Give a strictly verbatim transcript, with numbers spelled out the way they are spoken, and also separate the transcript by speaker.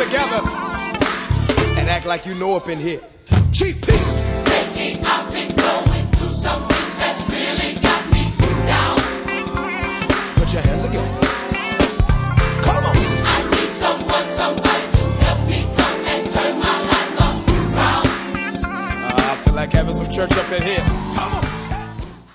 Speaker 1: together and act like you know up in here. Cheap things.
Speaker 2: Lately I've been going through something that's really got me down.
Speaker 1: Put your hands together. Come on.
Speaker 2: I need someone, somebody to help me come and turn my life around.
Speaker 1: Uh, I feel like having some church up in here.